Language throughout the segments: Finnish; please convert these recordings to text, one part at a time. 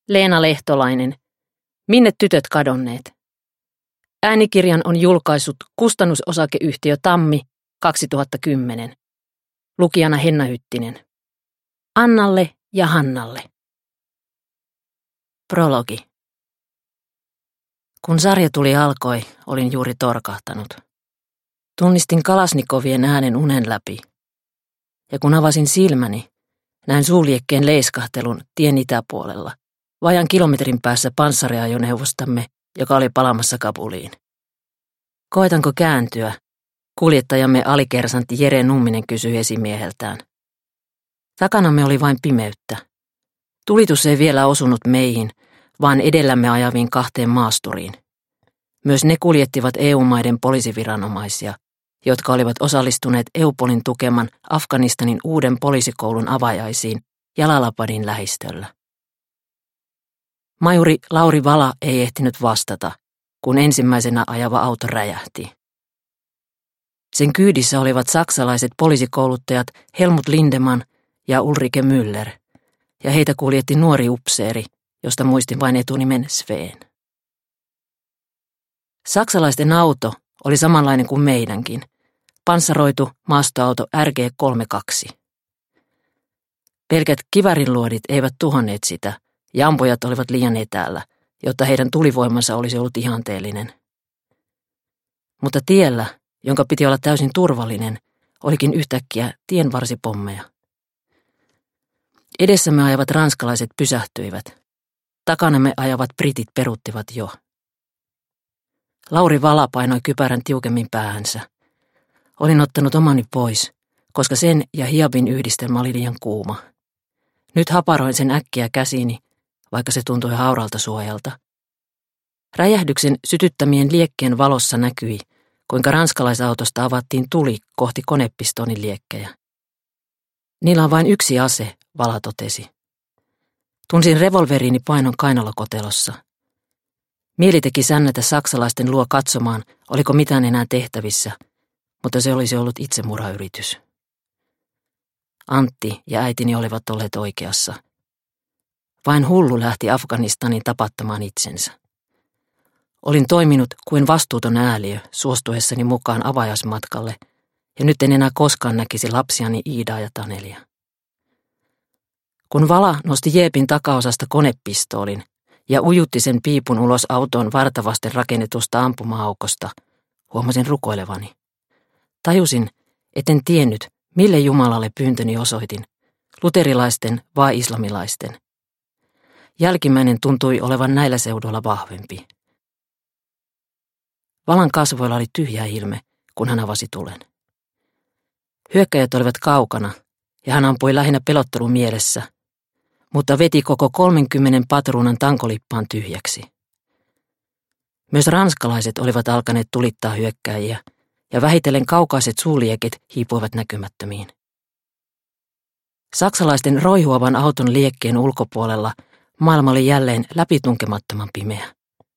Leena Lehtolainen. Minne tytöt kadonneet? Äänikirjan on julkaissut kustannusosakeyhtiö Tammi 2010. Lukijana Henna Hyttinen. Annalle ja Hannalle. Prologi. Kun sarja alkoi, olin juuri torkahtanut. Tunnistin Kalasnikovien äänen unen läpi. Ja kun avasin silmäni, näin suuliekkeen leiskahtelun tien itäpuolella, vajan kilometrin päässä panssariajoneuvostamme, joka oli palaamassa Kabuliin. Koitanko kääntyä? Kuljettajamme alikersantti Jere Numminen kysyi esimieheltään. Takanamme oli vain pimeyttä. Tulitus ei vielä osunut meihin, vaan edellämme ajaviin kahteen maasturiin. Myös ne kuljettivat EU-maiden poliisiviranomaisia, jotka olivat osallistuneet EUPOLin tukeman Afganistanin uuden poliisikoulun avajaisiin Jalalapadin lähistöllä. Majuri Lauri Vala ei ehtinyt vastata, kun ensimmäisenä ajava auto räjähti. Sen kyydissä olivat saksalaiset poliisikouluttajat Helmut Lindemann ja Ulrike Müller, ja heitä kuljetti nuori upseeri, josta muistin vain etunimen Sven. Saksalaisten auto oli samanlainen kuin meidänkin, panssaroitu maastoauto RG32. Pelkät kivärinluodit eivät tuhonneet sitä, ja ampujat olivat liian etäällä, jotta heidän tulivoimansa olisi ollut ihanteellinen. Mutta tiellä, jonka piti olla täysin turvallinen, olikin yhtäkkiä tienvarsipommeja. Edessämme ajavat ranskalaiset pysähtyivät. Takanamme ajavat britit peruuttivat jo. Lauri Vala painoi kypärän tiukemmin päähänsä. Olin ottanut omani pois, koska sen ja hiabin yhdistelmä oli liian kuuma. Nyt haparoin sen äkkiä käsiini, vaikka se tuntui hauralta suojalta. Räjähdyksen sytyttämien liekkien valossa näkyi, kuinka ranskalaisautosta avattiin tuli kohti konepistonin liekkejä. Niillä on vain yksi ase, Vala totesi. Tunsin revolveriini painon kainalokotelossa. Mieli teki sännätä saksalaisten luo katsomaan, oliko mitään enää tehtävissä, mutta se olisi ollut itsemurhayritys. Antti ja äitini olivat olleet oikeassa. Vain hullu lähti Afganistanin tapattamaan itsensä. Olin toiminut kuin vastuuton ääliö suostuessani mukaan avajaismatkalle, ja nyt en enää koskaan näkisi lapsiani Iidaa ja Tanelia. Kun Vala nosti jeepin takaosasta konepistoolin ja ujutti sen piipun ulos autoon vartavasten rakennetusta ampuma-aukosta, huomasin rukoilevani. Tajusin, etten tiennyt, mille Jumalalle pyyntöni osoitin, luterilaisten vai islamilaisten. Jälkimmäinen tuntui olevan näillä seuduilla vahvempi. Valan kasvoilla oli tyhjä ilme, kun hän avasi tulen. Hyökkäjät olivat kaukana, ja hän ampui lähinnä pelottelun mielessä, mutta veti koko 30 patruunan tankolippaan tyhjäksi. Myös ranskalaiset olivat alkaneet tulittaa hyökkääjiä, ja vähitellen kaukaiset suulieket hiipuivat näkymättömiin. Saksalaisten roihuavan auton liekkeen ulkopuolella maailma oli jälleen läpitunkemattoman pimeä.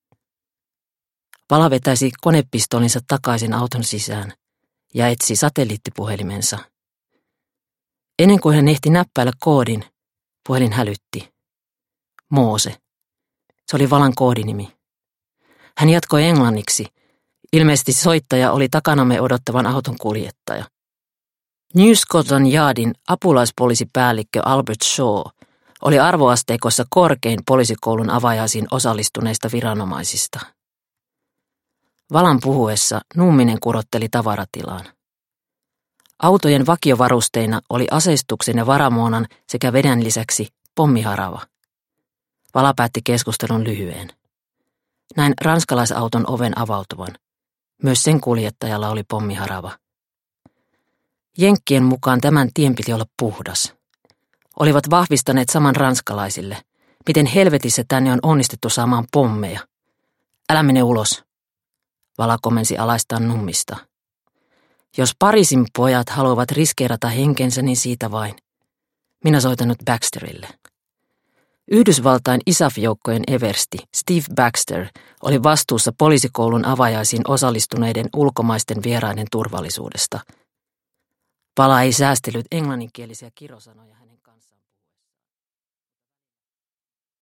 Vala vetäisi konepistolinsa takaisin auton sisään ja etsi satelliittipuhelimensa. Ennen kuin hän ehti näppäillä koodin, puhelin hälytti. Moose. Se oli Valan koodinimi. Hän jatkoi englanniksi. Ilmeisesti soittaja oli takanamme odottavan auton kuljettaja. New Scotland Yardin apulaispoliisipäällikkö Albert Shaw oli arvoasteikossa korkein poliisikoulun avajaisiin osallistuneista viranomaisista. Valan puhuessa Numminen kurotteli tavaratilaan. Autojen vakiovarusteina oli aseistuksen ja varamuonan sekä veden lisäksi pommiharava. Vala päätti keskustelun lyhyen. Näin ranskalaisauton oven avautuvan. Myös sen kuljettajalla oli pommiharava. Jenkkien mukaan tämän tien piti olla puhdas. Olivat vahvistaneet saman ranskalaisille, miten helvetissä tänne on onnistettu saamaan pommeja. Älä mene ulos, Vala komensi alaistaan Nummista. Jos Pariisin pojat haluavat riskeerata henkensä, niin siitä vain. Minä soitan nyt Baxterille. Yhdysvaltain ISAF-joukkojen eversti Steve Baxter oli vastuussa poliisikoulun avajaisiin osallistuneiden ulkomaisten vieraiden turvallisuudesta. Vala ei säästellyt englanninkielisiä kirosanoja hänen